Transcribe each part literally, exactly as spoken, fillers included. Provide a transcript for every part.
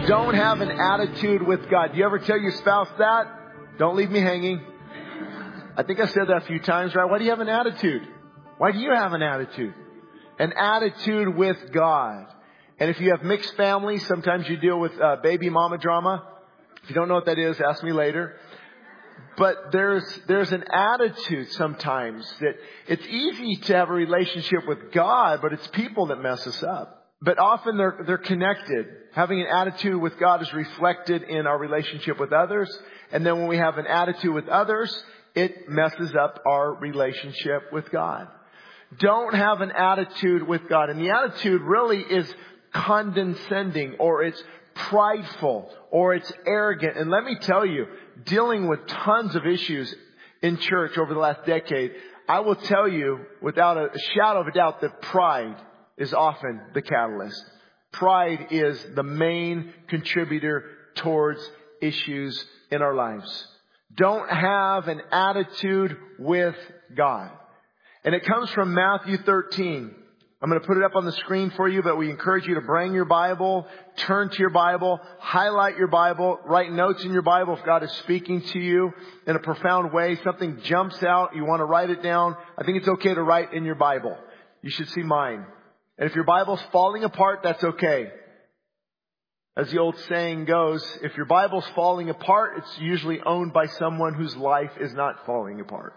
Don't have an attitude with God. Do you ever tell your spouse that? Don't leave me hanging. I think I said that a few times, right? Why do you have an attitude? Why do you have an attitude? An attitude with God. And if you have mixed families, sometimes you deal with uh, baby mama drama. If you don't know what that is, ask me later. But there's there's an attitude sometimes that it's easy to have a relationship with God, but it's people that mess us up. But often they're they're connected. Having an attitude with God is reflected in our relationship with others. And then when we have an attitude with others, it messes up our relationship with God. Don't have an attitude with God. And the attitude really is condescending, or it's prideful, or it's arrogant. And let me tell you, dealing with tons of issues in church over the last decade, I will tell you without a shadow of a doubt that pride is often the catalyst. Pride is the main contributor towards issues in our lives. Don't have an attitude with God. And it comes from Matthew thirteen. I'm going to put it up on the screen for you, but we encourage you to bring your Bible, turn to your Bible, highlight your Bible, write notes in your Bible if God is speaking to you in a profound way. Something jumps out, you want to write it down. I think it's okay to write in your Bible. You should see mine. And if your Bible's falling apart, that's okay. As the old saying goes, if your Bible's falling apart, it's usually owned by someone whose life is not falling apart.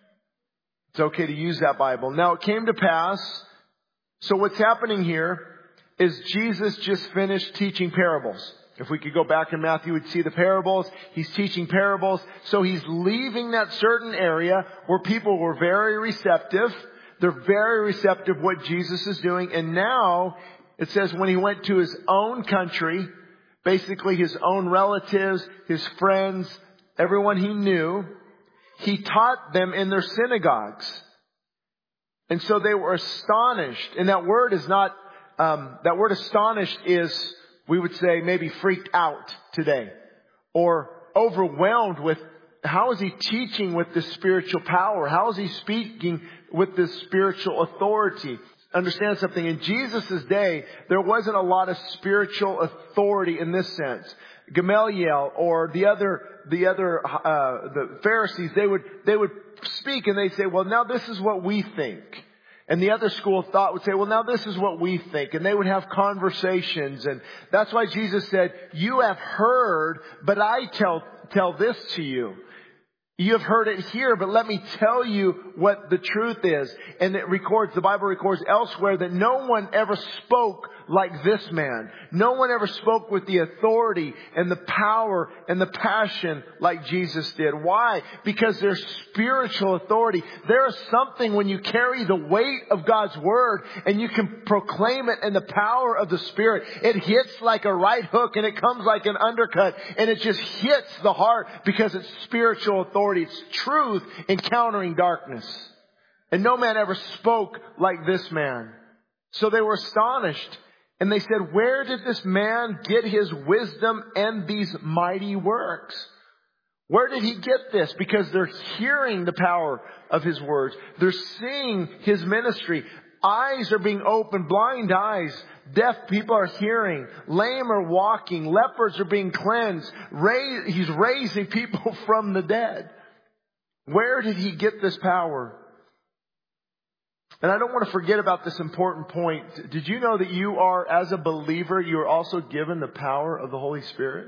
It's okay to use that Bible. Now, it came to pass. So what's happening here is Jesus just finished teaching parables. If we could go back in Matthew, we'd see the parables. He's teaching parables. So he's leaving that certain area where people were very receptive. They're very receptive to what Jesus is doing. And now it says when he went to his own country, basically his own relatives, his friends, everyone he knew, he taught them in their synagogues. And so they were astonished. And that word is not, um, that word astonished is, we would say, maybe freaked out today. Or overwhelmed with, how is he teaching with this spiritual power? How is he speaking with this spiritual authority? Understand something. In Jesus' day, there wasn't a lot of spiritual authority in this sense. Gamaliel or the other, the other, uh, the Pharisees, they would, they would speak and they'd say, well, now this is what we think. And the other school of thought would say, well, now this is what we think. And they would have conversations. And that's why Jesus said, you have heard, but I tell, tell this to you. You have heard it here, but let me tell you what the truth is. And it records, the Bible records elsewhere that no one ever spoke like this man. No one ever spoke with the authority and the power and the passion like Jesus did. Why? Because there's spiritual authority. There is something when you carry the weight of God's Word and you can proclaim it in the power of the Spirit. It hits like a right hook and it comes like an undercut and it just hits the heart because it's spiritual authority. It's truth encountering darkness. And no man ever spoke like this man. So they were astonished. And they said, where did this man get his wisdom and these mighty works? Where did he get this? Because they're hearing the power of his words. They're seeing his ministry. Eyes are being opened, blind eyes. Deaf people are hearing. Lame are walking. Lepers are being cleansed. Raise, he's raising people from the dead. Where did he get this power? And I don't want to forget about this important point. Did you know that you are, as a believer, you are also given the power of the Holy Spirit?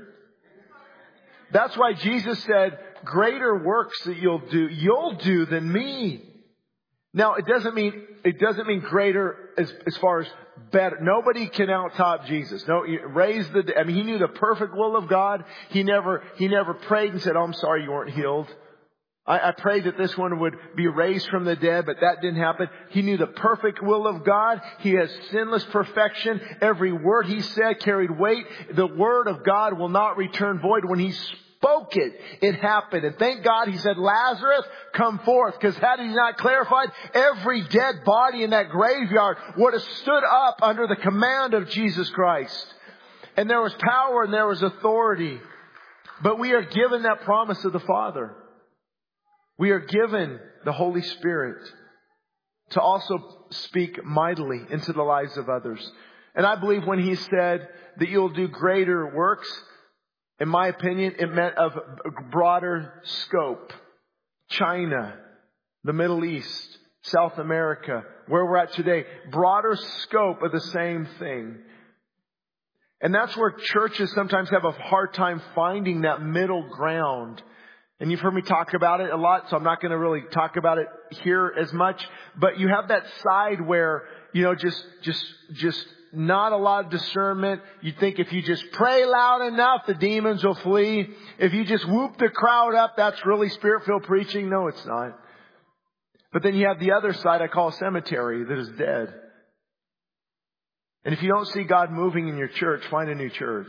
That's why Jesus said, greater works that you'll do, you'll do than me. Now, it doesn't mean, it doesn't mean greater as, as far as better. Nobody can out-top Jesus. No, raise the, I mean, he knew the perfect will of God. He never, he never prayed and said, oh, I'm sorry you weren't healed. I, I prayed that this one would be raised from the dead, but that didn't happen. He knew the perfect will of God. He has sinless perfection. Every word he said carried weight. The word of God will not return void. When he spoke it, it happened. And thank God he said, Lazarus, come forth. Because had he not clarified, every dead body in that graveyard would have stood up under the command of Jesus Christ. And there was power and there was authority. But we are given that promise of the Father. We are given the Holy Spirit to also speak mightily into the lives of others. And I believe when he said that you'll do greater works, in my opinion, it meant of broader scope. China, the Middle East, South America, where we're at today. Broader scope of the same thing. And that's where churches sometimes have a hard time finding that middle ground. And you've heard me talk about it a lot, so I'm not going to really talk about it here as much. But you have that side where, you know, just, just, just not a lot of discernment. You think if you just pray loud enough, the demons will flee. If you just whoop the crowd up, that's really spirit-filled preaching. No, it's not. But then you have the other side I call a cemetery that is dead. And if you don't see God moving in your church, find a new church.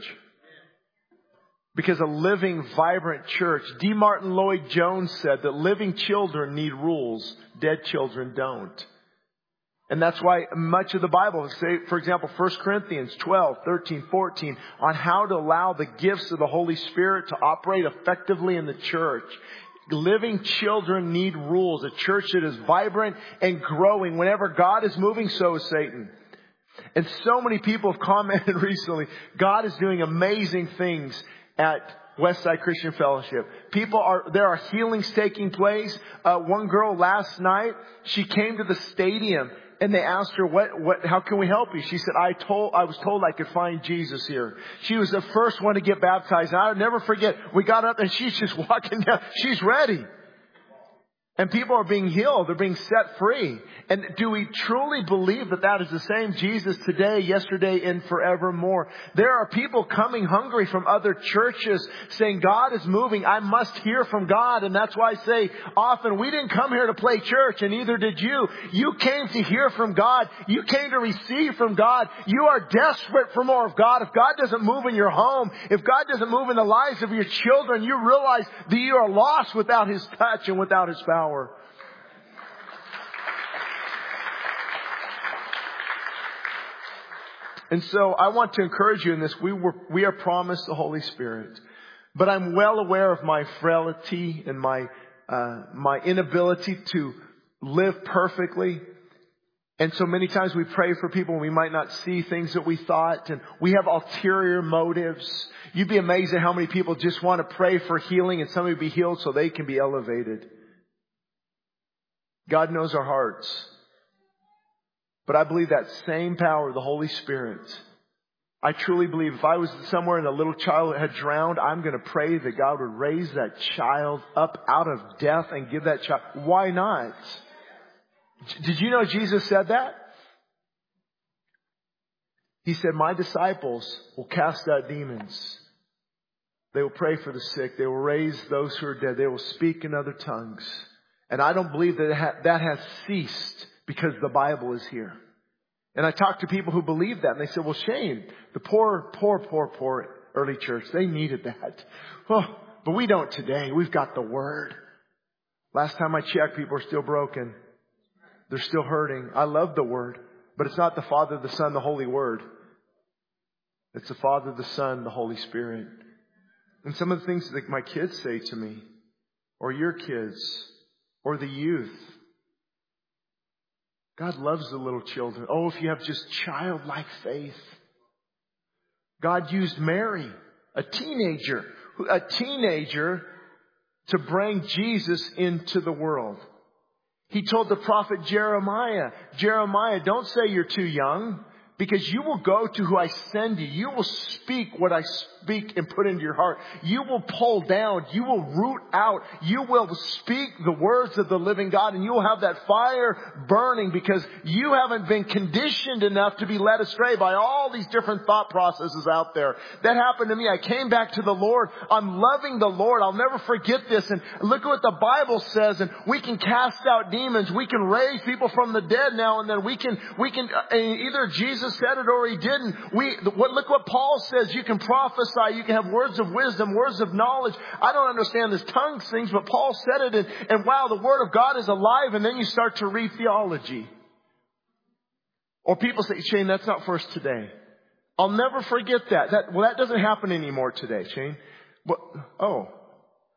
Because a living, vibrant church, D. Martin Lloyd-Jones said that living children need rules, dead children don't. And that's why much of the Bible, say, for example, First Corinthians twelve, thirteen, fourteen, on how to allow the gifts of the Holy Spirit to operate effectively in the church. Living children need rules. A church that is vibrant and growing. Whenever God is moving, so is Satan. And so many people have commented recently, God is doing amazing things at Westside Christian Fellowship. People are, there are healings taking place. Uh, one girl last night, she came to the stadium and they asked her, what, what, how can we help you? She said, I told, I was told I could find Jesus here. She was the first one to get baptized. And I'll never forget, we got up and she's just walking down. She's ready. And people are being healed. They're being set free. And do we truly believe that that is the same Jesus today, yesterday, and forevermore? There are people coming hungry from other churches saying, God is moving. I must hear from God. And that's why I say often, we didn't come here to play church, and neither did you. You came to hear from God. You came to receive from God. You are desperate for more of God. If God doesn't move in your home, if God doesn't move in the lives of your children, you realize that you are lost without His touch and without His power. And so I want to encourage you in this. We were, we are promised the Holy Spirit, but I'm well aware of my frailty and my, uh, my inability to live perfectly. And so many times we pray for people and we might not see things that we thought, and we have ulterior motives. You'd be amazed at how many people just want to pray for healing and somebody be healed so they can be elevated. God knows our hearts. But I believe that same power of the Holy Spirit. I truly believe if I was somewhere and a little child had drowned, I'm going to pray that God would raise that child up out of death and give that child. Why not? Did you know Jesus said that? He said, my disciples will cast out demons. They will pray for the sick. They will raise those who are dead. They will speak in other tongues. And I don't believe that that has ceased because the Bible is here. And I talk to people who believe that, and they say, well, Shane, the poor, poor, poor, poor early church, they needed that. Oh, but we don't today. We've got the Word. Last time I checked, people are still broken. They're still hurting. I love the Word, but it's not the Father, the Son, the Holy Word. It's the Father, the Son, the Holy Spirit. And some of the things that my kids say to me, or your kids, or the youth. God loves the little children. Oh, if you have just childlike faith. God used Mary, a teenager, a teenager to bring Jesus into the world. He told the prophet Jeremiah, Jeremiah, don't say you're too young, because you will go to who I send you. You will speak what I speak and put into your heart. You will pull down. You will root out. You will speak the words of the living God, and you will have that fire burning because you haven't been conditioned enough to be led astray by all these different thought processes out there. That happened to me. I came back to the Lord. I'm loving the Lord. I'll never forget this. And look at what the Bible says. And we can cast out demons. We can raise people from the dead now and then. We can, we can, uh, either Jesus said it or He didn't. We, what, look what Paul says. You can prophesy. You can have words of wisdom, words of knowledge. I don't understand this tongue things, but Paul said it. And, and wow, the Word of God is alive. And then you start to read theology. Or people say, Shane, that's not for us today. I'll never forget that. That well, that doesn't happen anymore today, Shane. What, oh,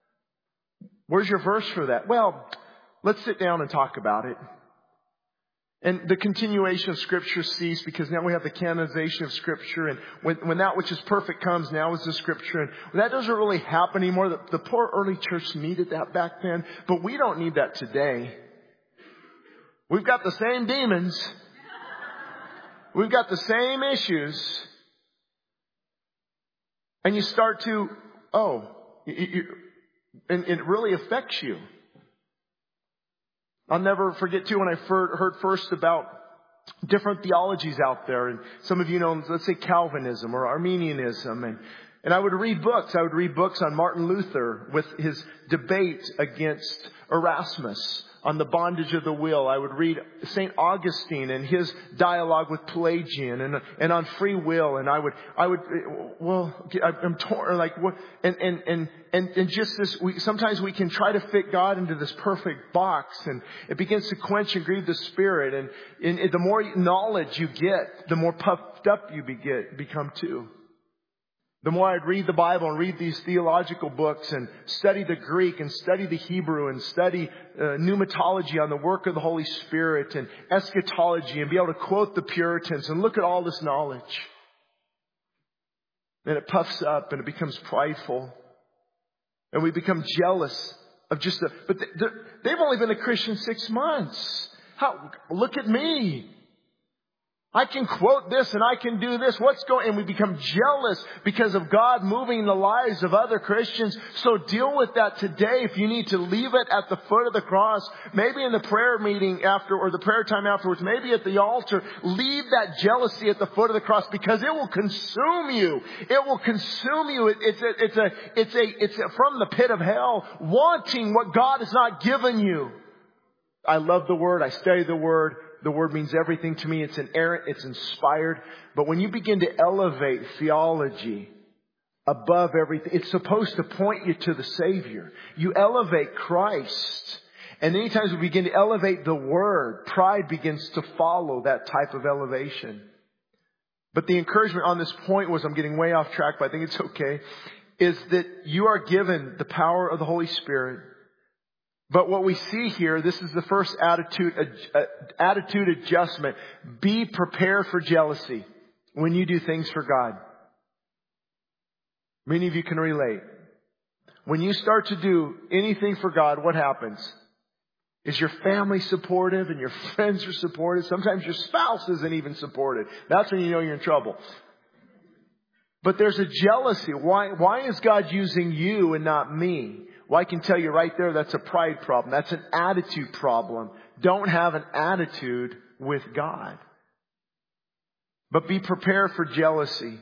where's your verse for that? Well, let's sit down and talk about it. And the continuation of Scripture ceased because now we have the canonization of Scripture. And when, when that which is perfect comes, now is the Scripture. And that doesn't really happen anymore. The, the poor early church needed that back then. But we don't need that today. We've got the same demons. We've got the same issues. And you start to, oh, you, you, and it really affects you. I'll never forget, too, when I heard first about different theologies out there. And some of you know, let's say Calvinism or Arminianism. And, and I would read books. I would read books on Martin Luther with his debate against Erasmus on the bondage of the will. I would read Saint Augustine and his dialogue with Pelagian and, and on free will. And I would, I would, well, I'm torn, like, what, and, and, and, and, and just this, we, sometimes we can try to fit God into this perfect box, and it begins to quench and grieve the spirit. And, and, and the more knowledge you get, the more puffed up you be, get, become too. The more I'd read the Bible and read these theological books and study the Greek and study the Hebrew and study uh, pneumatology on the work of the Holy Spirit and eschatology and be able to quote the Puritans and look at all this knowledge. And it puffs up and it becomes prideful. And we become jealous of just the, but they've only been a Christian six months. How, look at me. I can quote this and I can do this. What's going, and we become jealous because of God moving in the lives of other Christians. So deal with that today. If you need to leave it at the foot of the cross, maybe in the prayer meeting after, or the prayer time afterwards, maybe at the altar, leave that jealousy at the foot of the cross, because it will consume you. It will consume you. It, it's a, it's a, it's a, it's a, from the pit of hell, wanting what God has not given you. I love the Word. I study the Word. The Word means everything to me. It's inerrant. It's inspired. But when you begin to elevate theology above everything, it's supposed to point you to the Savior. You elevate Christ. And anytime we begin to elevate the Word, pride begins to follow that type of elevation. But the encouragement on this point was, I'm getting way off track, but I think it's okay, is that you are given the power of the Holy Spirit. But what we see here, this is the first attitude, uh, attitude adjustment. Be prepared for jealousy when you do things for God. Many of you can relate. When you start to do anything for God, what happens? Is your family supportive and your friends are supportive? Sometimes your spouse isn't even supportive. That's when you know you're in trouble. But there's a jealousy. Why, why is God using you and not me? Well, I can tell you right there, that's a pride problem. That's an attitude problem. Don't have an attitude with God. But be prepared for jealousy.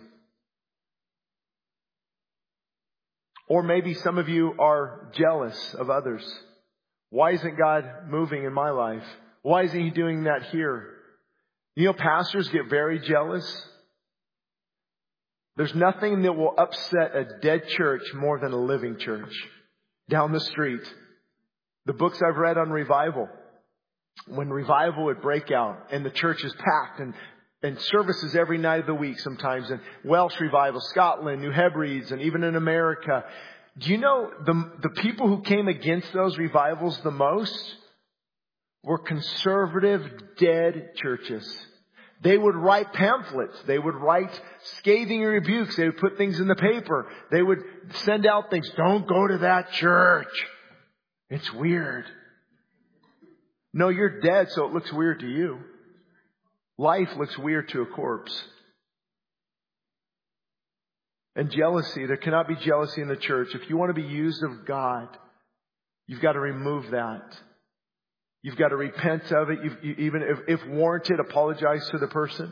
Or maybe some of you are jealous of others. Why isn't God moving in my life? Why isn't He doing that here? You know, pastors get very jealous. There's nothing that will upset a dead church more than a living church. Down the street. The books I've read on revival. When revival would break out and the church is packed and, and services every night of the week sometimes. And Welsh revival, Scotland, New Hebrides, and even in America. Do you know the, the people who came against those revivals the most were conservative, dead churches. They would write pamphlets. They would write scathing rebukes. They would put things in the paper. They would send out things. Don't go to that church. It's weird. No, you're dead, so it looks weird to you. Life looks weird to a corpse. And jealousy. There cannot be jealousy in the church. If you want to be used of God, you've got to remove that. You've got to repent of it. You've, you, even if, if warranted, apologize to the person.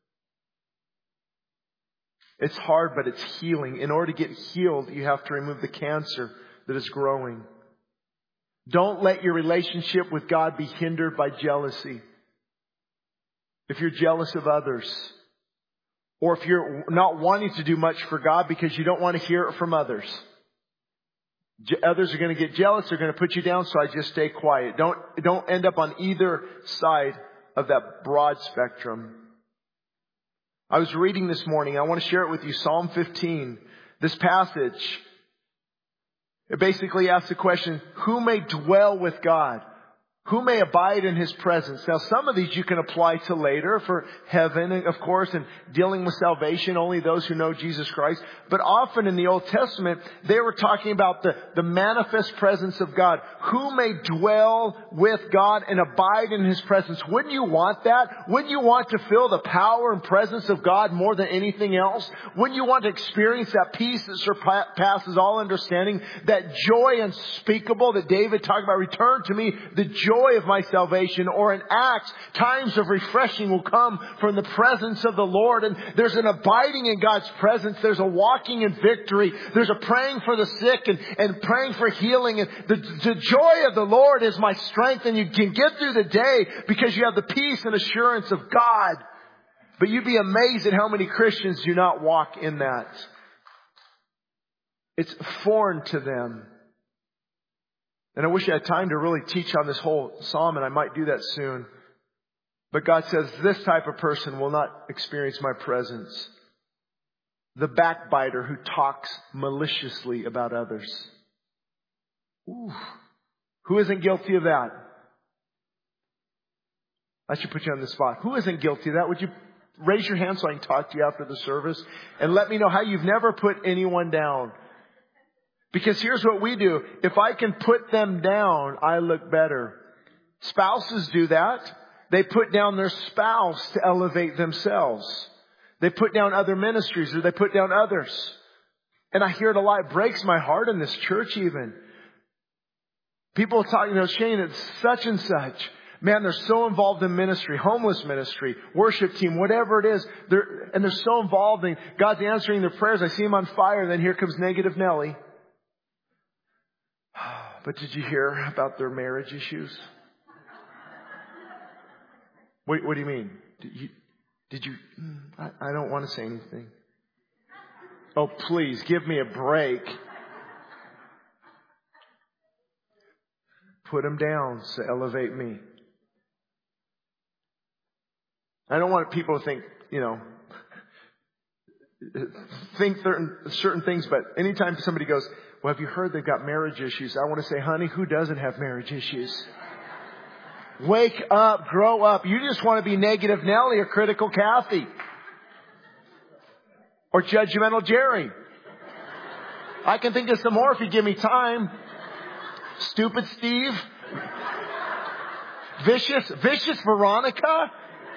It's hard, but it's healing. In order to get healed, you have to remove the cancer that is growing. Don't let your relationship with God be hindered by jealousy. If you're jealous of others, or if you're not wanting to do much for God because you don't want to hear it from others. Others are going to get jealous. They're going to put you down. So I just stay quiet. Don't, don't end up on either side of that broad spectrum. I was reading this morning. I want to share it with you. Psalm fifteen. This passage, it basically asks the question, who may dwell with God? Who may abide in His presence? Now, some of these you can apply to later for heaven, of course, and dealing with salvation, only those who know Jesus Christ. But often in the Old Testament, they were talking about the, the manifest presence of God. Who may dwell with God and abide in His presence? Wouldn't you want that? Wouldn't you want to feel the power and presence of God more than anything else? Wouldn't you want to experience that peace that surpasses all understanding? That joy unspeakable that David talked about. Return to me the joy joy of my salvation. Or in Acts, times of refreshing will come from the presence of the Lord. And there's an abiding in God's presence. There's a walking in victory. There's a praying for the sick and, and praying for healing. And the, the joy of the Lord is my strength. And you can get through the day because you have the peace and assurance of God. But you'd be amazed at how many Christians do not walk in that. It's foreign to them. And I wish I had time to really teach on this whole psalm, and I might do that soon. But God says this type of person will not experience my presence. The backbiter who talks maliciously about others. Ooh. Who isn't guilty of that? I should put you on the spot. Who isn't guilty of that? Would you raise your hand so I can talk to you after the service? And let me know how you've never put anyone down. Because here's what we do. If I can put them down, I look better. Spouses do that. They put down their spouse to elevate themselves. They put down other ministries or they put down others. And I hear it a lot. It breaks my heart in this church even. People talking, you know, Shane, it's such and such. Man, they're so involved in ministry, homeless ministry, worship team, whatever it is. They're, and they're so involved in God's answering their prayers. I see them on fire. And then here comes negative Nellie. But did you hear about their marriage issues? What, what do you mean? Did you, did you I, I don't want to say anything. Oh, please give me a break. Put them down to elevate me. I don't want people to think, you know, think certain, certain things, but anytime somebody goes, well, have you heard they've got marriage issues? I want to say, honey, who doesn't have marriage issues? Wake up, grow up. You just want to be negative Nellie or critical Kathy. Or judgmental Jerry. I can think of some more if you give me time. Stupid Steve. Vicious, vicious Veronica.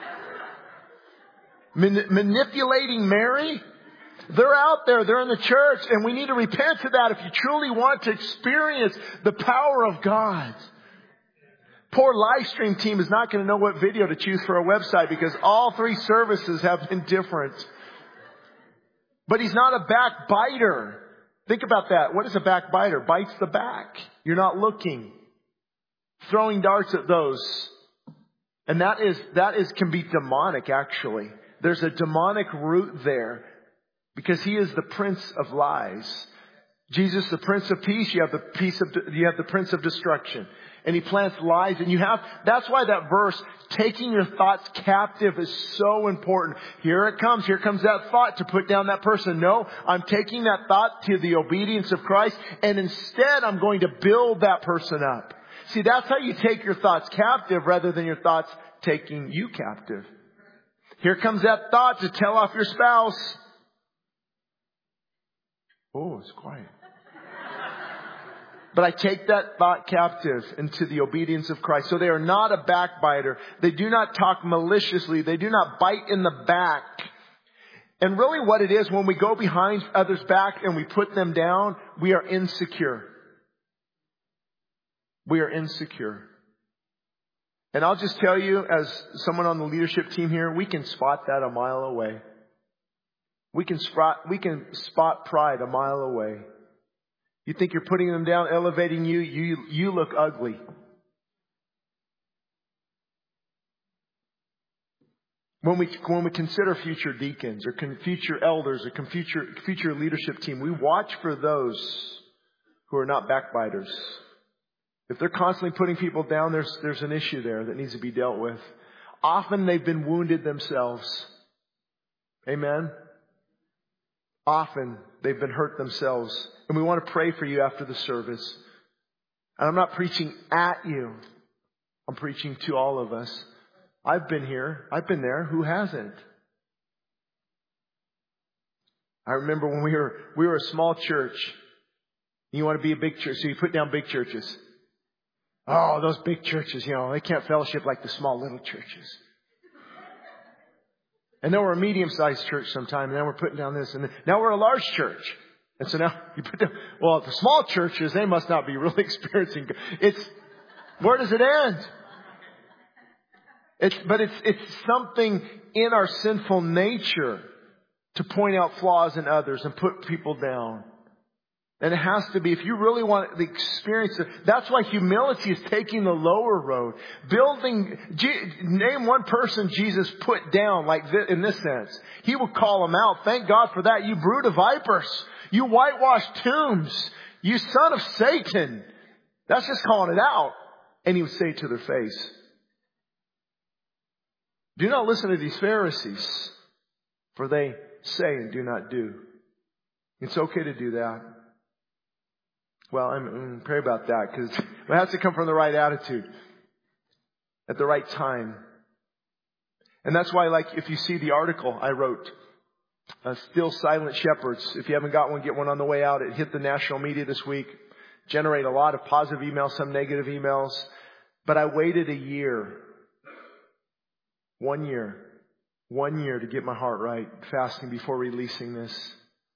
Man- manipulating Mary. They're out there. They're in the church. And we need to repent to that if you truly want to experience the power of God. Poor live stream team is not going to know what video to choose for a website because all three services have been different. But he's not a backbiter. Think about that. What is a backbiter? Bites the back. You're not looking. Throwing darts at those. And that is, that is, can be demonic actually. There's a demonic root there. Because he is the prince of lies. Jesus, the Prince of Peace, you have the peace of, you have the Prince of Destruction. And he plants lies and you have, that's why that verse, taking your thoughts captive is so important. Here it comes, here comes that thought to put down that person. No, I'm taking that thought to the obedience of Christ and instead I'm going to build that person up. See, that's how you take your thoughts captive rather than your thoughts taking you captive. Here comes that thought to tell off your spouse. Oh, it's quiet. But I take that thought captive into the obedience of Christ. So they are not a backbiter. They do not talk maliciously. They do not bite in the back. And really what it is, when we go behind others' back and we put them down, we are insecure. We are insecure. And I'll just tell you, as someone on the leadership team here, we can spot that a mile away. We can spot, we can spot pride a mile away. You think you're putting them down, elevating you, you, you look ugly. When we, when we consider future deacons or future elders or future, future leadership team, we watch for those who are not backbiters. If they're constantly putting people down, there's, there's an issue there that needs to be dealt with. Often they've been wounded themselves. Amen? Often they've been hurt themselves. And we want to pray for you after the service. And I'm not preaching at you. I'm preaching to all of us. I've been here. I've been there. Who hasn't? I remember when we were we were a small church. You want to be a big church, so you put down big churches. Oh, those big churches, you know, they can't fellowship like the small little churches. And then we're a medium-sized church sometime, and then we're putting down this, and then, now we're a large church. And so now you put down, well, the small churches, they must not be really experiencing. It's, where does it end? It's, but it's, it's something in our sinful nature to point out flaws in others and put people down. And it has to be, if you really want the experience, that's why humility is taking the lower road. Building, name one person Jesus put down like this, in this sense. He would call them out. Thank God for that. You brood of vipers. You whitewashed tombs. You son of Satan. That's just calling it out. And he would say to their face, do not listen to these Pharisees, for they say and do not do. It's okay to do that. Well, I'm, I'm pray about that, because it has to come from the right attitude at the right time. And that's why, like, if you see the article I wrote, uh, Still Silent Shepherds, if you haven't got one, get one on the way out. It hit the national media this week. Generate a lot of positive emails, some negative emails. But I waited a year. One year. One year to get my heart right, fasting before releasing this.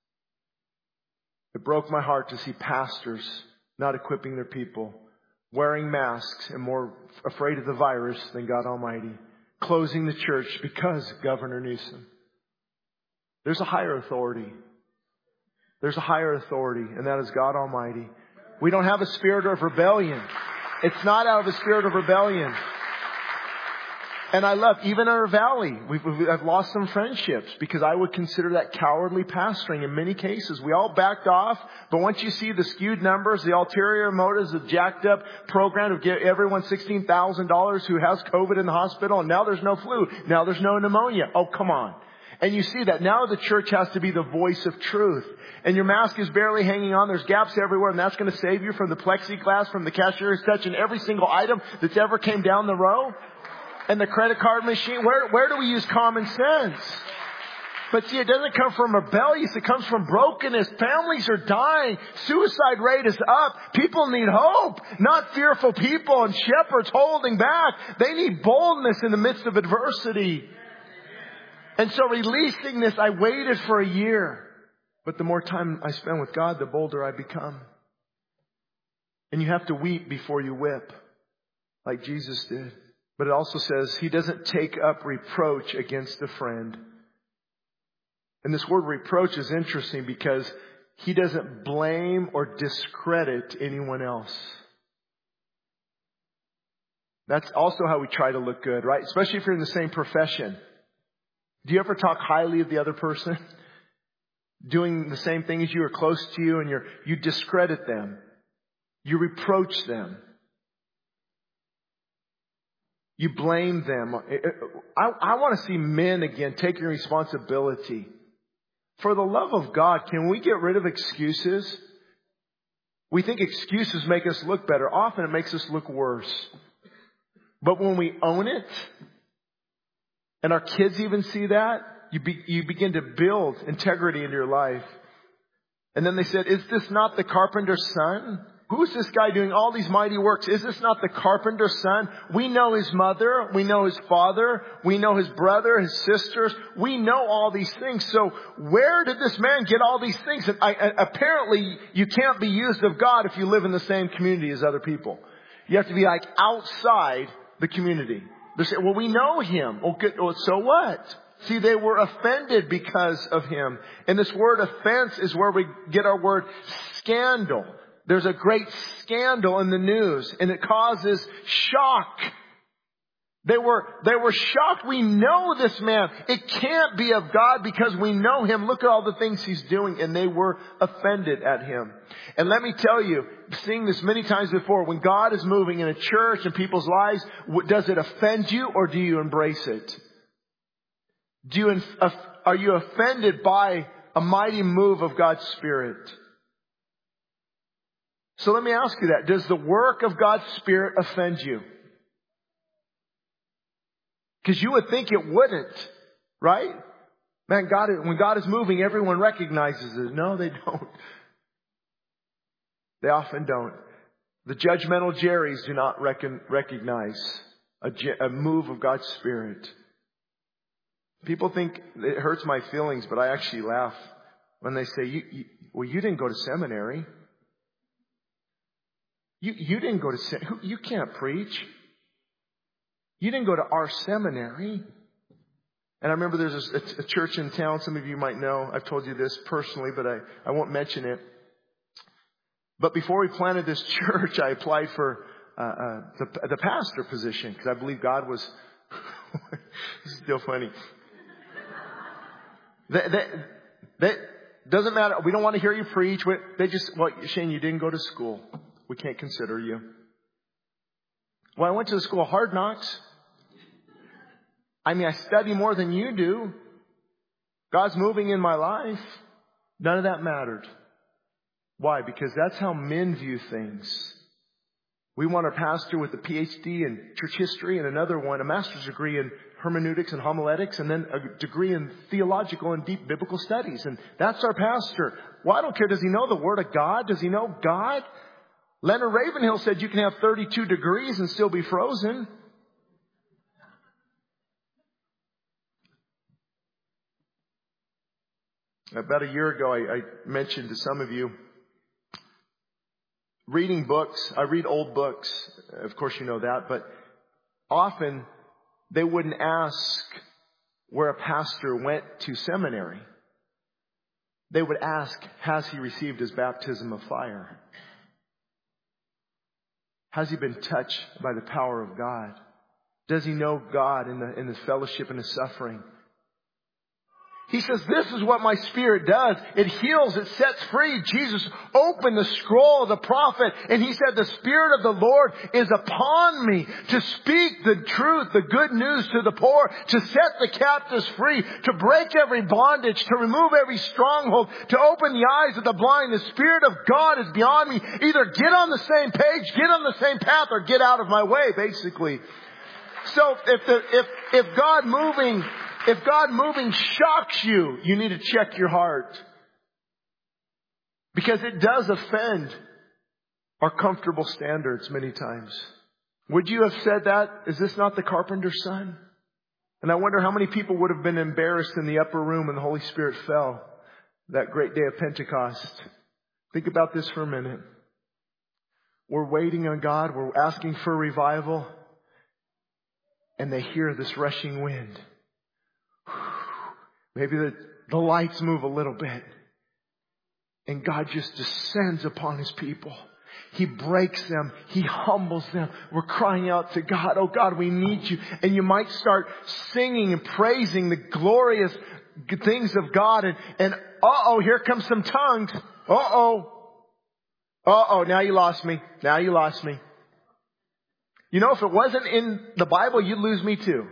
It broke my heart to see pastors not equipping their people, wearing masks and more afraid of the virus than God Almighty, closing the church because Governor Newsom. There's a higher authority. There's a higher authority, and that is God Almighty. We don't have a spirit of rebellion. It's not out of a spirit of rebellion. And I love, even in our valley, we've, we've, I've lost some friendships because I would consider that cowardly pastoring in many cases. We all backed off, but once you see the skewed numbers, the ulterior motives, the jacked up program of get everyone sixteen thousand dollars who has COVID in the hospital, and now there's no flu, now there's no pneumonia. Oh, come on. And you see that now the church has to be the voice of truth. And your mask is barely hanging on. There's gaps everywhere, and that's going to save you from the plexiglass, from the cashier's touching every single item that's ever came down the row. And the credit card machine, where, where do we use common sense? But see, it doesn't come from rebellious. It comes from brokenness. Families are dying. Suicide rate is up. People need hope, not fearful people and shepherds holding back. They need boldness in the midst of adversity. And so releasing this, I waited for a year. But the more time I spend with God, the bolder I become. And you have to weep before you whip, like Jesus did. But it also says he doesn't take up reproach against a friend. And this word reproach is interesting because he doesn't blame or discredit anyone else. That's also how we try to look good, right? Especially if you're in the same profession. Do you ever talk highly of the other person? Doing the same thing as you, or close to you, and you're, you discredit them. You reproach them. You blame them. I, I want to see men again taking responsibility. For the love of God, can we get rid of excuses? We think excuses make us look better. Often it makes us look worse. But when we own it, and our kids even see that, you, be, you begin to build integrity into your life. And then they said, is this not the carpenter's son? Who is this guy doing all these mighty works? Is this not the carpenter's son? We know his mother. We know his father. We know his brother, his sisters. We know all these things. So where did this man get all these things? And I, apparently, you can't be used of God if you live in the same community as other people. You have to be like outside the community. They say, well, we know him. Well, good. Well, so what? See, they were offended because of him. And this word offense is where we get our word scandal. There's a great scandal in the news, and it causes shock. They were, they were shocked. We know this man. It can't be of God because we know him. Look at all the things he's doing. And they were offended at him. And let me tell you, seeing this many times before, when God is moving in a church and people's lives, does it offend you or do you embrace it? Do you, are you offended by a mighty move of God's Spirit? So let me ask you that. Does the work of God's Spirit offend you? Because you would think it wouldn't, right? Man, God, when God is moving, everyone recognizes it. No, they don't. They often don't. The judgmental Jerrys do not reckon, recognize a, a move of God's Spirit. People think it hurts my feelings, but I actually laugh when they say, you, you, well, you didn't go to seminary. You, you didn't go to seminary. You can't preach. You didn't go to our seminary. And I remember there's a, a church in town. Some of you might know. I've told you this personally, but I, I won't mention it. But before we planted this church, I applied for uh, uh, the, the pastor position because I believe God was. This is still funny. That, that, that doesn't matter. We don't want to hear you preach. They just, well, Shane, you didn't go to school. We can't consider you. Well, I went to the school of Hard Knocks. I mean, I study more than you do. God's moving in my life. None of that mattered. Why? Because that's how men view things. We want a pastor with a P H D in church history and another one, a master's degree in hermeneutics and homiletics, and then a degree in theological and deep biblical studies. And that's our pastor. Well, I don't care. Does he know the Word of God? Does he know God? Leonard Ravenhill said you can have thirty-two degrees and still be frozen. About a year ago, I, I mentioned to some of you, reading books. I read old books. Of course, you know that. But often, they wouldn't ask where a pastor went to seminary. They would ask, has he received his baptism of fire? Has he been touched by the power of God? Does he know God in the, in the fellowship and the suffering? He says, this is what my Spirit does. It heals, it sets free. Jesus opened the scroll of the prophet and he said, the Spirit of the Lord is upon me to speak the truth, the good news to the poor, to set the captives free, to break every bondage, to remove every stronghold, to open the eyes of the blind. The Spirit of God is beyond me. Either get on the same page, get on the same path, or get out of my way, basically. So if the, if, if God moving... If God moving shocks you, you need to check your heart. Because it does offend our comfortable standards many times. Would you have said that? Is this not the carpenter's son? And I wonder how many people would have been embarrassed in the upper room when the Holy Spirit fell that great day of Pentecost. Think about this for a minute. We're waiting on God. We're asking for revival. And they hear this rushing wind. Maybe the, the lights move a little bit. And God just descends upon His people. He breaks them. He humbles them. We're crying out to God, oh God, we need you. And you might start singing and praising the glorious things of God. And, and uh-oh, here comes some tongues. Uh-oh. Uh-oh, now you lost me. Now you lost me. You know, if it wasn't in the Bible, you'd lose me too.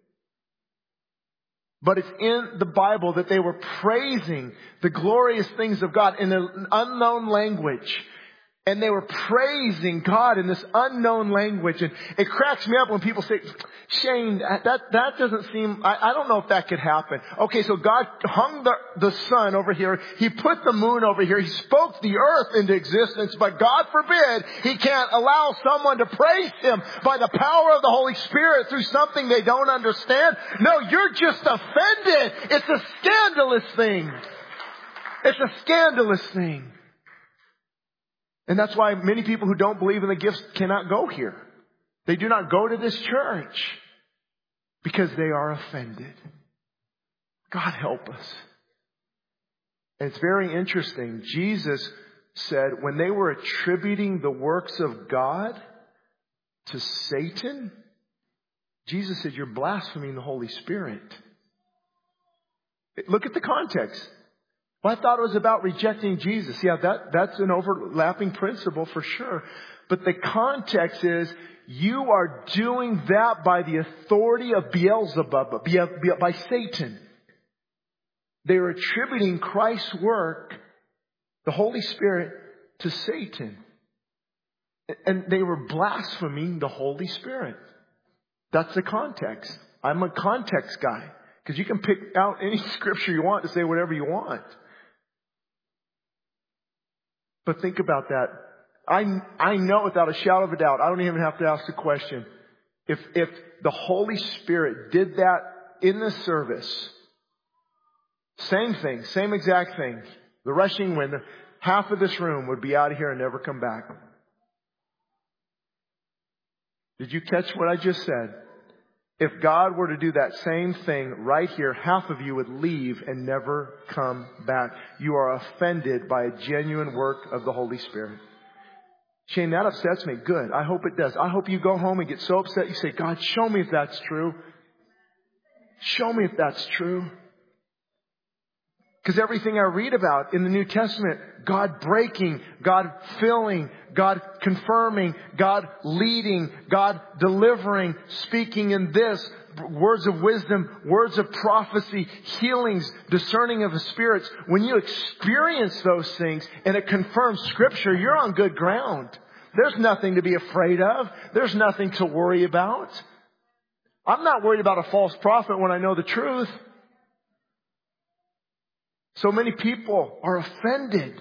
But it's in the Bible that they were praising the glorious things of God in an unknown language. And they were praising God in this unknown language. And it cracks me up when people say, Shane, that, that doesn't seem, I, I don't know if that could happen. Okay, so God hung the, the sun over here. He put the moon over here. He spoke the earth into existence. But God forbid He can't allow someone to praise Him by the power of the Holy Spirit through something they don't understand. No, you're just offended. It's a scandalous thing. It's a scandalous thing. And that's why many people who don't believe in the gifts cannot go here. They do not go to this church because they are offended. God help us. And it's very interesting. Jesus said when they were attributing the works of God to Satan, Jesus said, you're blaspheming the Holy Spirit. Look at the context. Well, I thought it was about rejecting Jesus. Yeah, that, that's an overlapping principle for sure. But the context is you are doing that by the authority of Beelzebub, by Satan. They are attributing Christ's work, the Holy Spirit, to Satan. And they were blaspheming the Holy Spirit. That's the context. I'm a context guy. Because you can pick out any scripture you want to say whatever you want. But think about that. I, I know without a shadow of a doubt, I don't even have to ask the question. If, if the Holy Spirit did that in the service, same thing, same exact thing, the rushing wind, half of this room would be out of here and never come back. Did you catch what I just said? If God were to do that same thing right here, half of you would leave and never come back. You are offended by a genuine work of the Holy Spirit. Shane, that upsets me. Good. I hope it does. I hope you go home and get so upset you say, God, show me if that's true. Show me if that's true. Because everything I read about in the New Testament, God breaking, God filling, God confirming, God leading, God delivering, speaking in this, words of wisdom, words of prophecy, healings, discerning of the spirits. When you experience those things and it confirms Scripture, you're on good ground. There's nothing to be afraid of. There's nothing to worry about. I'm not worried about a false prophet when I know the truth. So many people are offended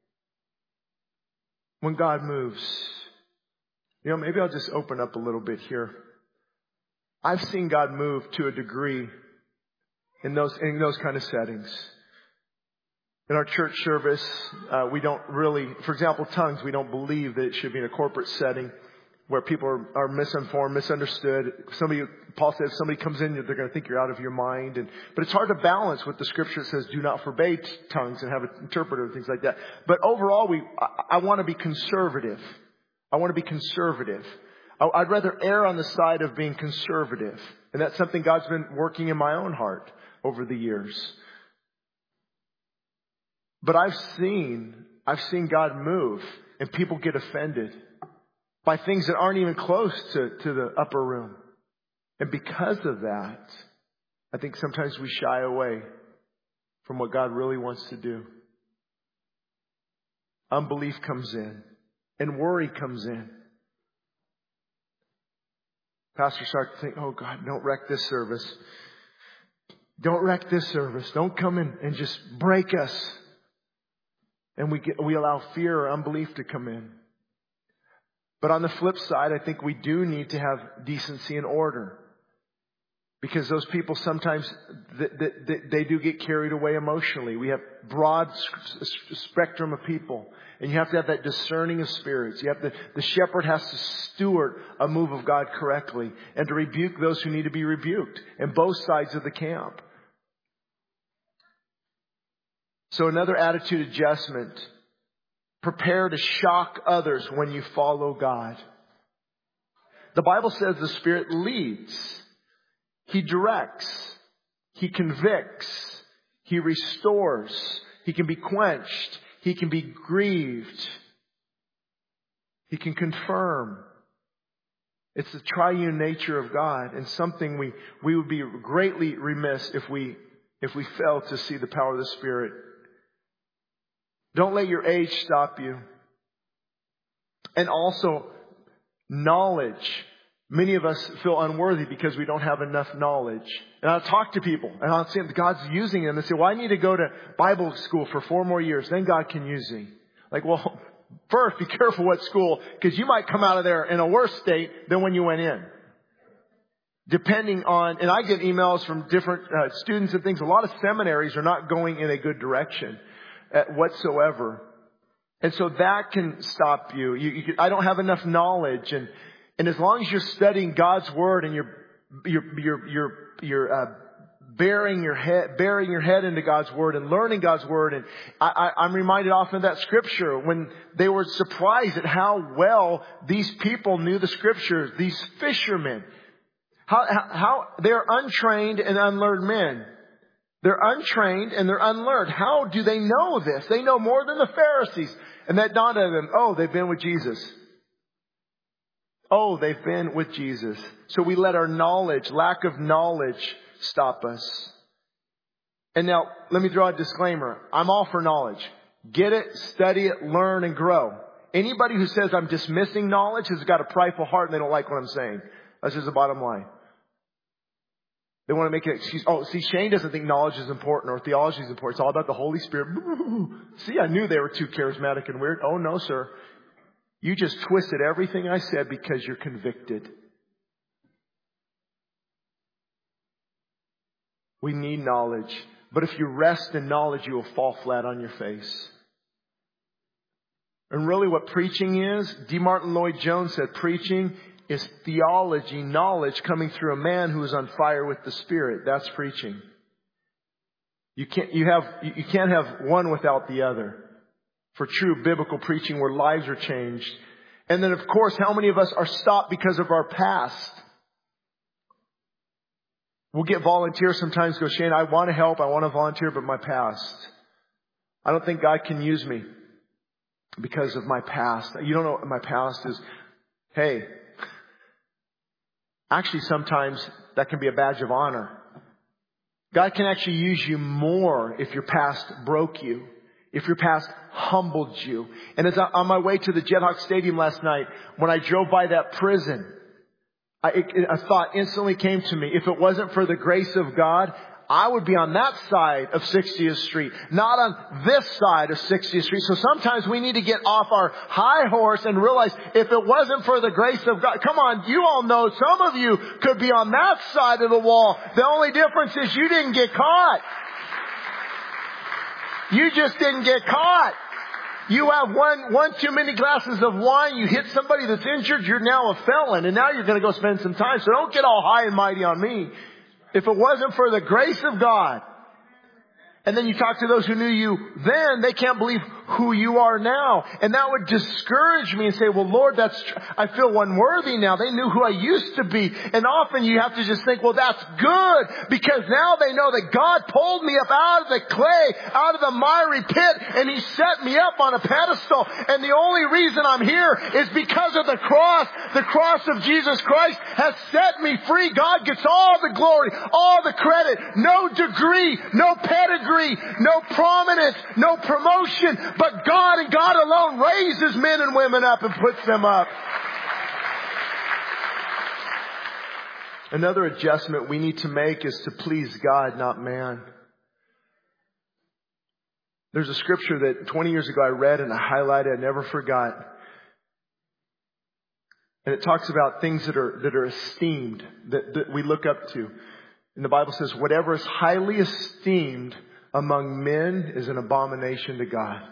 when God moves. You know, maybe I'll just open up a little bit here. I've seen God move to a degree in those in those kind of settings. In our church service, uh, we don't really, for example, tongues, we don't believe that it should be in a corporate setting where people are, are misinformed, misunderstood. Somebody, Paul says, if somebody comes in, they're going to think you're out of your mind. And but it's hard to balance with the Scripture that says, do not forbade tongues and have an interpreter and things like that. But overall, we, I, I want to be conservative. I want to be conservative. I, I'd rather err on the side of being conservative. And that's something God's been working in my own heart over the years. But I've seen, I've seen God move and people get offended by things that aren't even close to, to the upper room. And because of that, I think sometimes we shy away from what God really wants to do. Unbelief comes in and worry comes in. Pastors start to think, oh God, don't wreck this service. Don't wreck this service. Don't come in and just break us. And we get, we allow fear or unbelief to come in. But on the flip side, I think we do need to have decency and order. Because those people sometimes, they, they, they do get carried away emotionally. We have broad spectrum of people. And you have to have that discerning of spirits. You have to, the shepherd has to steward a move of God correctly. And to rebuke those who need to be rebuked. And both sides of the camp. So another attitude adjustment. Prepare to shock others when you follow God. The Bible says the Spirit leads. He directs. He convicts. He restores. He can be quenched. He can be grieved. He can confirm. It's the triune nature of God, and something we, we would be greatly remiss if we, if we fail to see the power of the Spirit. Don't let your age stop you. And also, knowledge. Many of us feel unworthy because we don't have enough knowledge. And I'll talk to people, and I'll see God's using them. And say, well, I need to go to Bible school for four more years. Then God can use me. Like, well, first, be careful what school, because you might come out of there in a worse state than when you went in. Depending on, and I get emails from different uh, students and things. A lot of seminaries are not going in a good direction whatsoever. And so that can stop you. you, you can, I don't have enough knowledge. And, and as long as you're studying God's Word and you're, you're, you're, you're, you're uh, bearing your head, bearing your head into God's Word and learning God's Word. And I, I, I'm reminded often of that Scripture when they were surprised at how well these people knew the Scriptures, these fishermen. How, how, how they're untrained and unlearned men. They're untrained and they're unlearned. How do they know this? They know more than the Pharisees. And that dawned on them, oh, they've been with Jesus. Oh, they've been with Jesus. So we let our knowledge, lack of knowledge, stop us. And now, let me throw out a disclaimer. I'm all for knowledge. Get it, study it, learn, and grow. Anybody who says I'm dismissing knowledge has got a prideful heart and they don't like what I'm saying. That's just the bottom line. They want to make an excuse. Oh, see, Shane doesn't think knowledge is important or theology is important. It's all about the Holy Spirit. See, I knew they were too charismatic and weird. Oh, no, sir. You just twisted everything I said because you're convicted. We need knowledge. But if you rest in knowledge, you will fall flat on your face. And really what preaching is, D. Martin Lloyd-Jones said preaching is theology, knowledge coming through a man who is on fire with the Spirit. That's preaching. You can't, you have, you can't have one without the other. For true biblical preaching where lives are changed. And then of course, how many of us are stopped because of our past? We'll get volunteers sometimes go, Shane, I want to help, I want to volunteer, but my past. I don't think God can use me because of my past. You don't know what my past is. Hey, actually sometimes that can be a badge of honor. God can actually use you more if your past broke you. If your past humbled you. And as I, on my way to the Jethawk Stadium last night, when I drove by that prison, I, it, a thought instantly came to me. If it wasn't for the grace of God, I would be on that side of sixtieth Street, not on this side of sixtieth Street. So sometimes we need to get off our high horse and realize if it wasn't for the grace of God, come on, you all know some of you could be on that side of the wall. The only difference is you didn't get caught. You just didn't get caught. You have one, one too many glasses of wine. You hit somebody that's injured. You're now a felon. And now you're going to go spend some time. So don't get all high and mighty on me. If it wasn't for the grace of God. And then you talk to those who knew you then, they can't believe who you are now. And that would discourage me and say, well, Lord, that's, tr- I feel unworthy now. They knew who I used to be. And often you have to just think, well, that's good because now they know that God pulled me up out of the clay, out of the miry pit, and He set me up on a pedestal. And the only reason I'm here is because of the cross. The cross of Jesus Christ has set me free. God gets all the glory, all the credit, no degree, no pedigree. No prominence, no promotion, but God and God alone raises men and women up and puts them up. Another adjustment we need to make is to please God, not man. There's a scripture that twenty years ago I read and I highlighted, I never forgot. And it talks about things that are, that are esteemed, that, that we look up to. And the Bible says, whatever is highly esteemed among men is an abomination to God.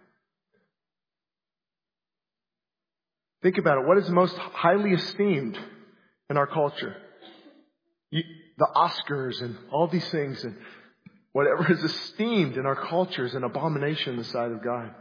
Think about it. What is most highly esteemed in our culture? You, the Oscars and all these things and whatever is esteemed in our culture is an abomination in the sight of God.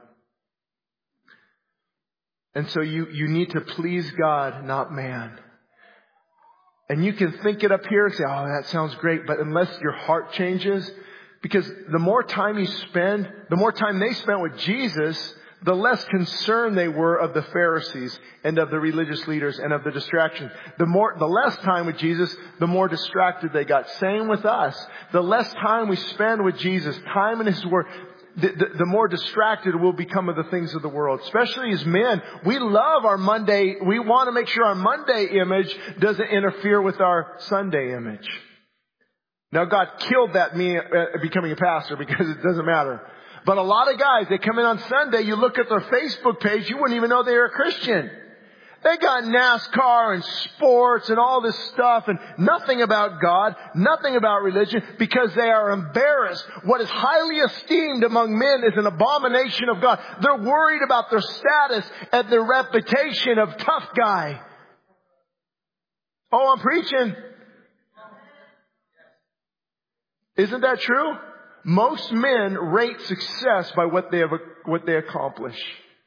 And so you, you need to please God, not man. And you can think it up here and say, oh, that sounds great. But unless your heart changes, because the more time you spend, the more time they spent with Jesus, the less concerned they were of the Pharisees and of the religious leaders and of the distractions. The more, the less time with Jesus, the more distracted they got. Same with us. The less time we spend with Jesus, time in His Word, the, the, the more distracted we'll become of the things of the world. Especially as men, we love our Monday, we want to make sure our Monday image doesn't interfere with our Sunday image. Now God killed that me uh, becoming a pastor because it doesn't matter. But a lot of guys, they come in on Sunday, you look at their Facebook page, you wouldn't even know they were a Christian. They got NASCAR and sports and all this stuff and nothing about God, nothing about religion because they are embarrassed. What is highly esteemed among men is an abomination of God. They're worried about their status and their reputation of tough guy. Oh, I'm preaching. Isn't that true? Most men rate success by what they have, what they accomplish.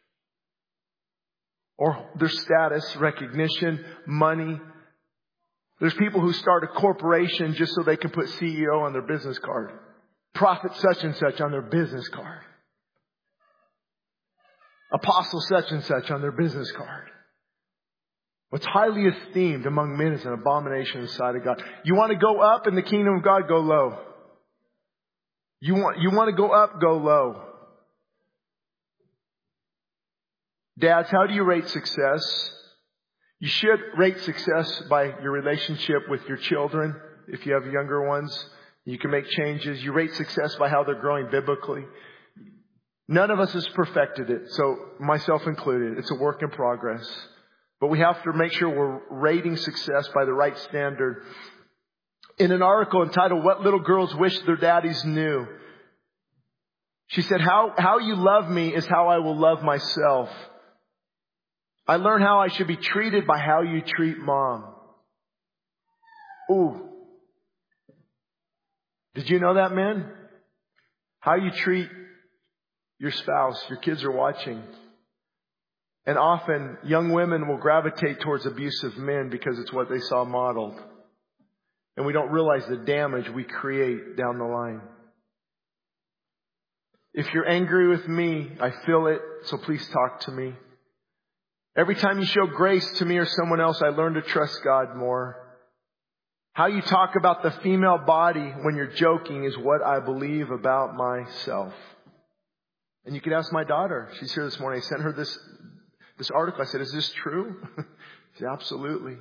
Or their status, recognition, money. There's people who start a corporation just so they can put C E O on their business card. Prophet such and such on their business card. Apostle such and such on their business card. What's highly esteemed among men is an abomination in the sight of God. You want to go up in the kingdom of God, go low. You want, you want to go up, go low. Dads, how do you rate success? You should rate success by your relationship with your children. If you have younger ones, you can make changes. You rate success by how they're growing biblically. None of us has perfected it, so myself included. It's a work in progress. But we have to make sure we're rating success by the right standard. In an article entitled, "What Little Girls Wish Their Daddies Knew," she said, how, how you love me is how I will love myself. I learned how I should be treated by how you treat mom. Ooh. Did you know that, men? How you treat your spouse, your kids are watching. And often young women will gravitate towards abusive men because it's what they saw modeled. And we don't realize the damage we create down the line. If you're angry with me, I feel it, so please talk to me. Every time you show grace to me or someone else, I learn to trust God more. How you talk about the female body when you're joking is what I believe about myself. And you could ask my daughter. She's here this morning. I sent her this, this article. I said, is this true? She said, absolutely.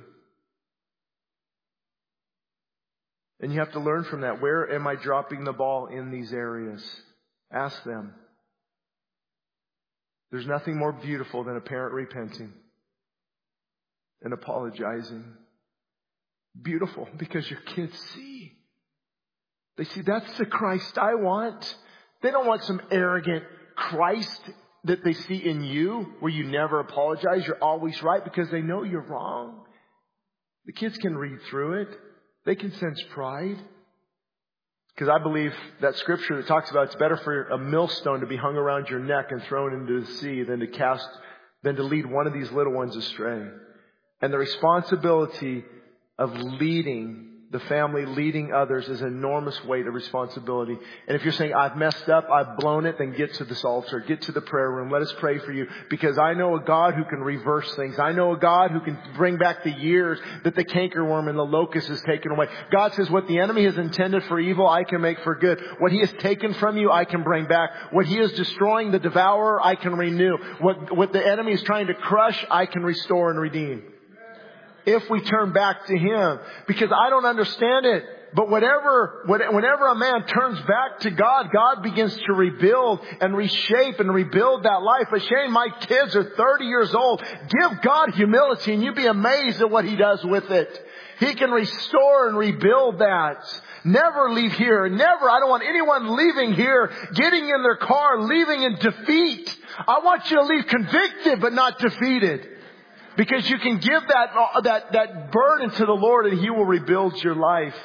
And you have to learn from that. Where am I dropping the ball in these areas? Ask them. There's nothing more beautiful than a parent repenting and apologizing. Beautiful because your kids see. They see that's the Christ I want. They don't want some arrogant Christ that they see in you where you never apologize. You're always right because they know you're wrong. The kids can read through it. They can sense pride. Because I believe that scripture that talks about it's better for a millstone to be hung around your neck and thrown into the sea than to cast, than to lead one of these little ones astray. And the responsibility of leading the family, leading others is an enormous weight of responsibility. And if you're saying, I've messed up, I've blown it, then get to this altar, get to the prayer room. Let us pray for you. Because I know a God who can reverse things. I know a God who can bring back the years that the cankerworm and the locust has taken away. God says, what the enemy has intended for evil, I can make for good. What he has taken from you, I can bring back. What he is destroying, the devourer, I can renew. What, what the enemy is trying to crush, I can restore and redeem. If we turn back to him. Because I don't understand it. But whatever, whenever a man turns back to God, God begins to rebuild and reshape and rebuild that life. But Shane, my kids are thirty years old. Give God humility and you'd be amazed at what he does with it. He can restore and rebuild that. Never leave here. Never. I don't want anyone leaving here, getting in their car, leaving in defeat. I want you to leave convicted but not defeated. Because you can give that, that, that burden to the Lord and he will rebuild your life.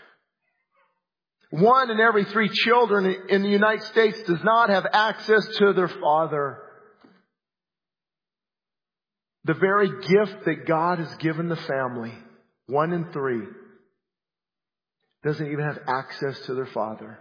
One in every three children in the United States does not have access to their father. The very gift that God has given the family, one in three, doesn't even have access to their father.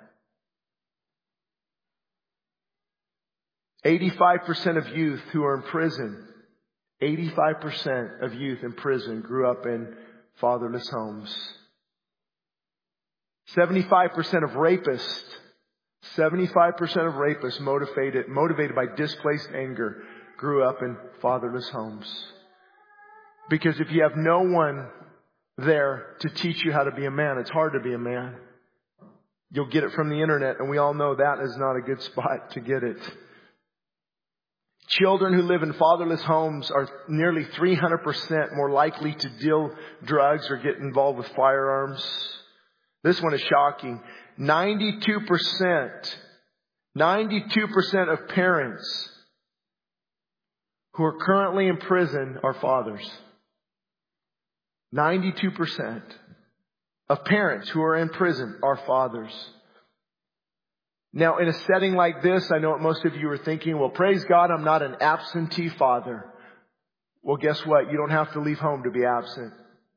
eighty-five percent of youth who are in prison, eighty-five percent of youth in prison grew up in fatherless homes. seventy-five percent of rapists, seventy-five percent of rapists motivated, motivated by displaced anger grew up in fatherless homes. Because if you have no one there to teach you how to be a man, it's hard to be a man. You'll get it from the internet, and we all know that is not a good spot to get it. Children who live in fatherless homes are nearly three hundred percent more likely to deal drugs or get involved with firearms. This one is shocking. ninety-two percent, ninety-two percent of parents who are currently in prison are fathers. ninety-two percent of parents who are in prison are fathers. Now, in a setting like this, I know what most of you are thinking, well, praise God, I'm not an absentee father. Well, guess what? You don't have to leave home to be absent.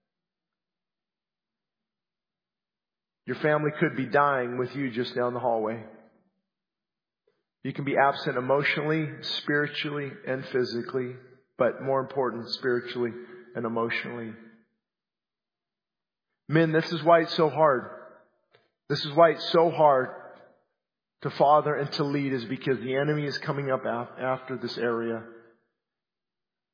Your family could be dying with you just down the hallway. You can be absent emotionally, spiritually, and physically, but more important, spiritually and emotionally. Men, this is why it's so hard. This is why it's so hard to father and to lead, is because the enemy is coming up after this area.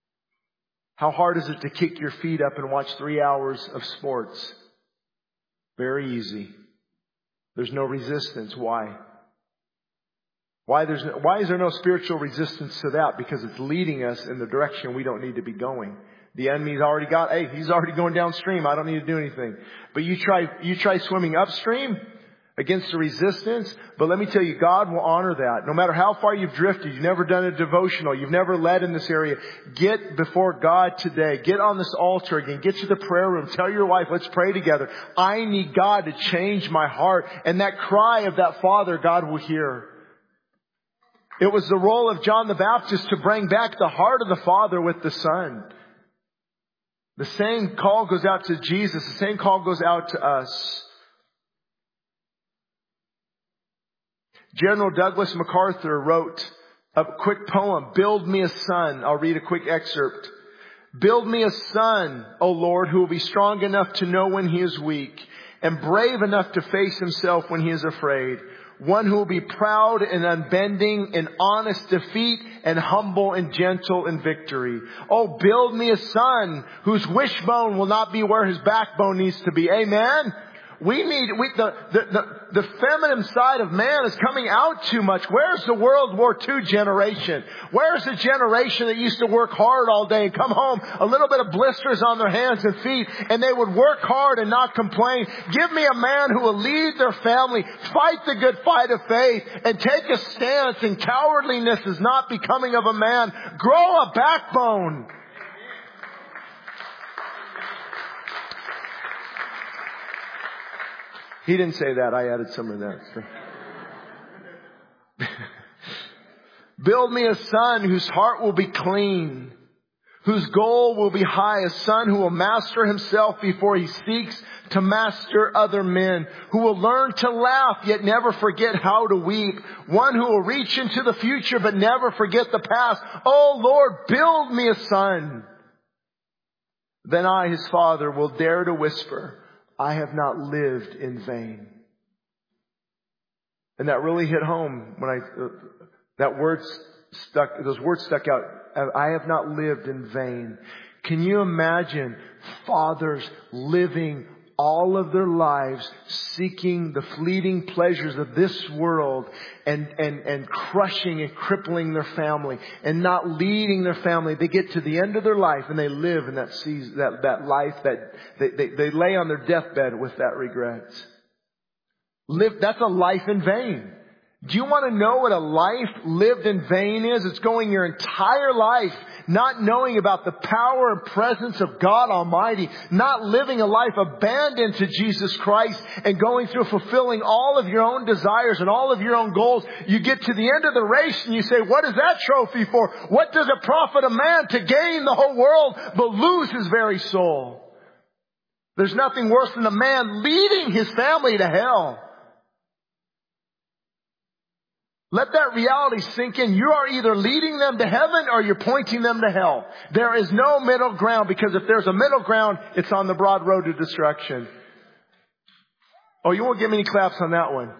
How hard is it to kick your feet up and watch three hours of sports? Very easy. There's no resistance. Why? Why, there's no, why is there no spiritual resistance to that? Because it's leading us in the direction we don't need to be going. The enemy's already got, hey, he's already going downstream. I don't need to do anything. But you try, you try swimming upstream against the resistance. But let me tell you, God will honor that. No matter how far you've drifted, you've never done a devotional, you've never led in this area, get before God today. Get on this altar again. Get to the prayer room. Tell your wife, let's pray together. I need God to change my heart. And that cry of that father, God will hear. It was the role of John the Baptist to bring back the heart of the Father with the Son. The same call goes out to Jesus. The same call goes out to us. General Douglas MacArthur wrote a quick poem, Build Me a Son. I'll read a quick excerpt. Build me a son, O Lord, who will be strong enough to know when he is weak and brave enough to face himself when he is afraid. One who will be proud and unbending in honest defeat and humble and gentle in victory. Oh, build me a son whose wishbone will not be where his backbone needs to be. Amen? We need, we, the, the, the, the feminine side of man is coming out too much. Where's the World War Two generation? Where's the generation that used to work hard all day and come home a little bit of blisters on their hands and feet, and they would work hard and not complain? Give me a man who will lead their family, fight the good fight of faith, and take a stance, and cowardliness is not becoming of a man. Grow a backbone. He didn't say that. I added some of that. Build me a son whose heart will be clean, whose goal will be high, a son who will master himself before he seeks to master other men, who will learn to laugh yet never forget how to weep, one who will reach into the future but never forget the past. Oh Lord, build me a son. Then I, his father, will dare to whisper, I have not lived in vain. And that really hit home when I, uh, that word stuck, those words stuck out. I have not lived in vain. Can you imagine fathers living all of their lives seeking the fleeting pleasures of this world and, and, and crushing and crippling their family and not leading their family? They get to the end of their life and they live in that season, that, that life that they, they, they lay on their deathbed with that regret. Live, that's a life in vain. Do you want to know what a life lived in vain is? It's going your entire life not knowing about the power and presence of God Almighty, not living a life abandoned to Jesus Christ and going through fulfilling all of your own desires and all of your own goals. You get to the end of the race and you say, what is that trophy for? What does it profit a man to gain the whole world but lose his very soul? There's nothing worse than a man leading his family to hell. Let that reality sink in. You are either leading them to heaven or you're pointing them to hell. There is no middle ground, because if there's a middle ground, it's on the broad road to destruction. Oh, you won't give me any claps on that one.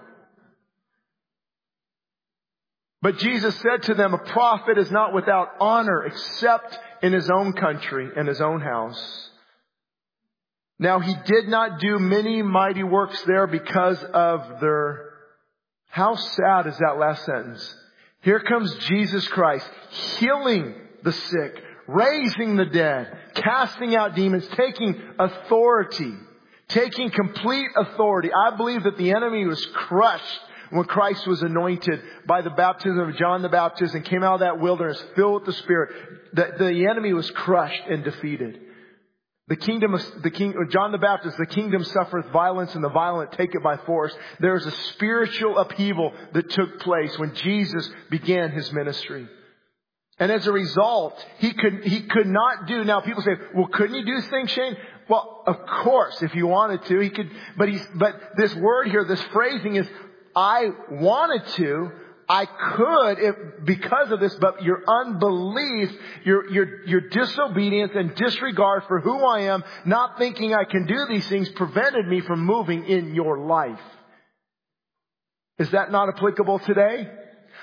But Jesus said to them, a prophet is not without honor except in his own country and his own house. Now he did not do many mighty works there because of their... How sad is that last sentence? Here comes Jesus Christ, healing the sick, raising the dead, casting out demons, taking authority, taking complete authority. I believe that the enemy was crushed when Christ was anointed by the baptism of John the Baptist and came out of that wilderness filled with the Spirit. The, the enemy was crushed and defeated. The kingdom of the king, John the Baptist, the kingdom suffereth violence and the violent take it by force. There is a spiritual upheaval that took place when Jesus began his ministry. And as a result, he could, he could not do, now people say, well, couldn't he do things, Shane? Well, of course, if he wanted to, he could, but he's, but this word here, this phrasing is, I wanted to, I could if, because of this, but your unbelief, your, your, your disobedience and disregard for who I am, not thinking I can do these things, prevented me from moving in your life. Is that not applicable today?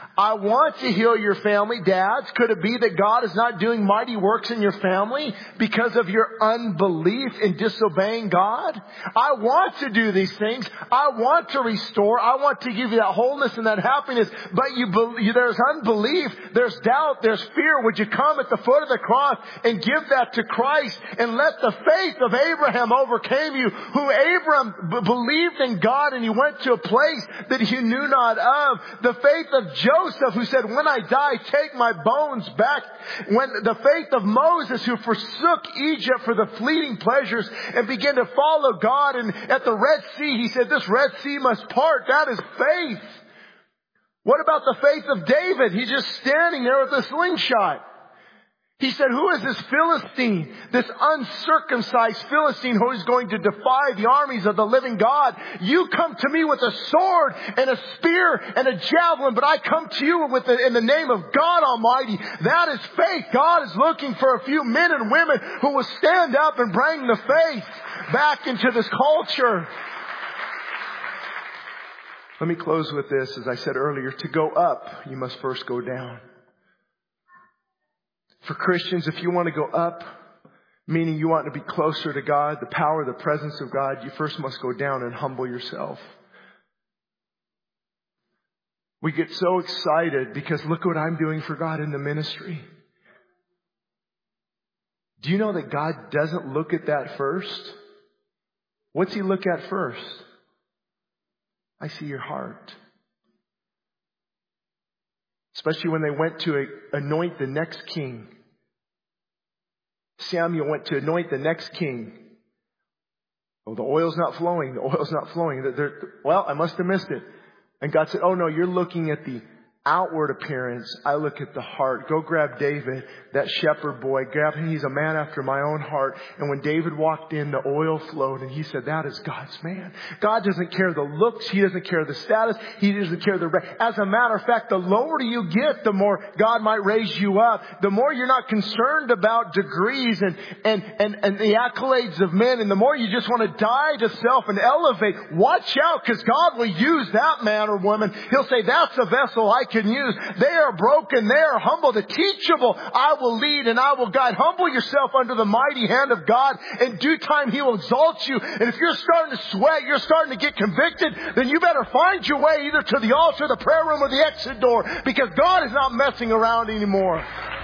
I want to heal your family. Dads, could it be that God is not doing mighty works in your family because of your unbelief in disobeying God? I want to do these things. I want to restore. I want to give you that wholeness and that happiness. But you believe, there's unbelief, there's doubt, there's fear. Would you come at the foot of the cross and give that to Christ and let the faith of Abraham overcame you, who Abraham b- believed in God and he went to a place that he knew not of. The faith of Joseph, who said, when I die, take my bones back. When the faith of Moses, who forsook Egypt for the fleeting pleasures and began to follow God. And at the Red Sea, he said, this Red Sea must part. That is faith. What about the faith of David? He's just standing there with a slingshot. He said, who is this Philistine, this uncircumcised Philistine who is going to defy the armies of the living God? You come to me with a sword and a spear and a javelin, but I come to you with the, in the name of God Almighty. That is faith. God is looking for a few men and women who will stand up and bring the faith back into this culture. Let me close with this. As I said earlier, to go up, you must first go down. For Christians, if you want to go up, meaning you want to be closer to God, the power, the presence of God, you first must go down and humble yourself. We get so excited because look what I'm doing for God in the ministry. Do you know that God doesn't look at that first? What's He look at first? I see your heart. Especially when they went to anoint the next king. Samuel went to anoint the next king. Oh, the oil's not flowing. The oil's not flowing. They're, they're, well, I must have missed it. And God said, oh no, you're looking at the outward appearance. I look at the heart. Go grab David, that shepherd boy. Grab him. He's a man after my own heart. And when David walked in, the oil flowed. And he said, that is God's man. God doesn't care the looks. He doesn't care the status. He doesn't care the... As a matter of fact, the lower you get, the more God might raise you up. The more you're not concerned about degrees and, and, and, and the accolades of men. And the more you just want to die to self and elevate. Watch out, because God will use that man or woman. He'll say, that's a vessel I can use. They are broken. They are humble. The teachable I will lead and I will guide. Humble yourself under the mighty hand of God. In due time He will exalt you. And if you're starting to sweat, you're starting to get convicted, then you better find your way either to the altar, the prayer room, or the exit door, because God is not messing around anymore.